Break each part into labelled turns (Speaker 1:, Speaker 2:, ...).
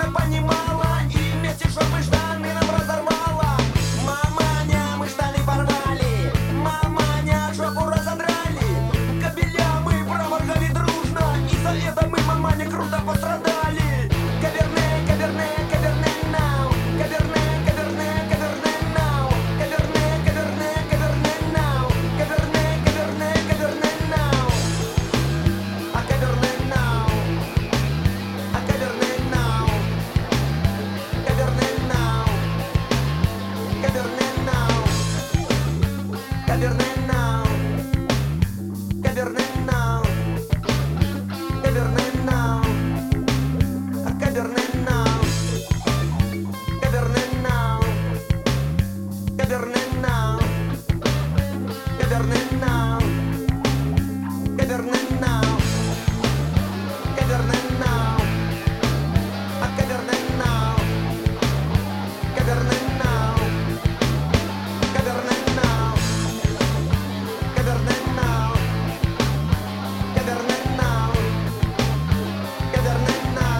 Speaker 1: все понимала, и вместе шорты штаны нам разорвала. Маманя, мы штаны порвали, маманя, жопу разодрали. Кабеля мы проморгали дружно, и за это мы, маманя, круто пострадали. Каверне, каверне, каверне нау, каверне, каверне, каверне нау, каверне, каверне, каверне нау, каверне, каверне, каверне нау. А каверне нау, а каверне нау, каверне нау, каверне нау, каверне нау, каверне нау, каверне нау. Cabernet now, Cabernet now, Cabernet now, Cabernet now, Cabernet now, Cabernet now, a Cabernet now, Cabernet now, Cabernet now, Cabernet now, Cabernet now, Cabernet now.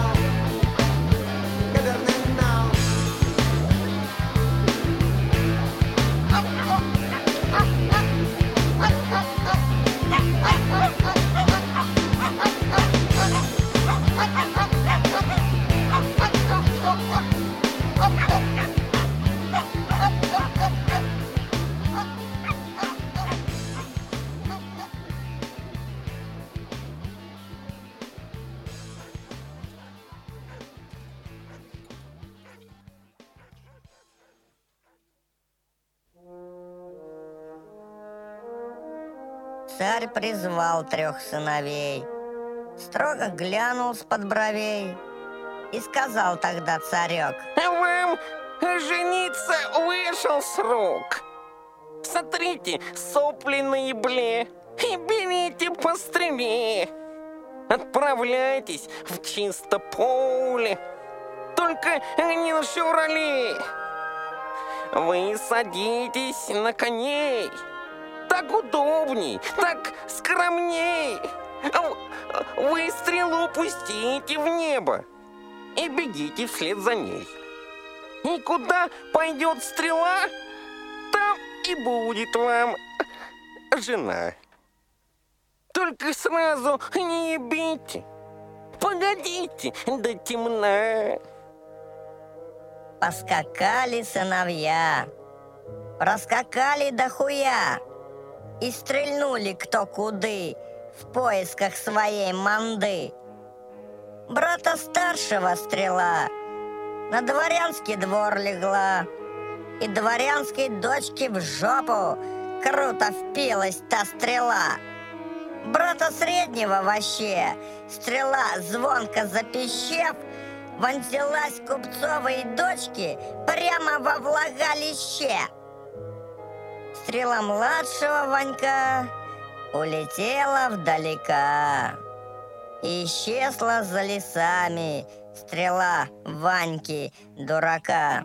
Speaker 2: Царь призвал 3 сыновей, строго глянул с-под бровей и сказал тогда царек:
Speaker 3: «Вам жениться вышел с рук. Сотрите сопли на ебле и берите постреле. Отправляйтесь в чисто поле, только не на «Шевроле». Вы садитесь на коней, так удобней, так скромней. Вы стрелу пустите в небо и бегите вслед за ней. И куда пойдет стрела, там и будет вам жена. Только сразу не ебите, погодите до темна».
Speaker 2: Поскакали сыновья, проскакали до хуя и стрельнули кто куды в поисках своей манды. Брата старшего стрела на дворянский двор легла, и дворянской дочке в жопу круто впилась та стрела. Брата среднего вообще стрела, звонко запищев, вонзилась купцовой дочке прямо во влагалище. Стрела младшего Ванька улетела вдалека, и исчезла за лесами стрела Ваньки дурака.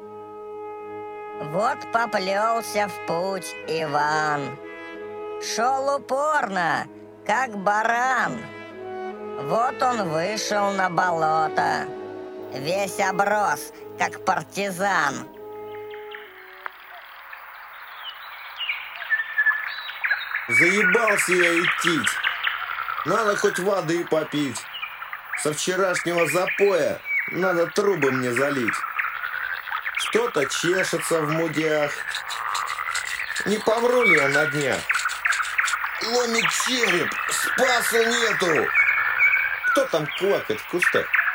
Speaker 2: Вот поплелся в путь Иван, шел упорно, как баран. Вот он вышел на болото, весь оброс, как партизан.
Speaker 4: Заебался я идти. Надо хоть воды попить. Со вчерашнего запоя надо трубы мне залить. Что-то чешется в мудях. Не помру ли я на днях? Ломит череп, спасу нету. Кто там квакает в кустах?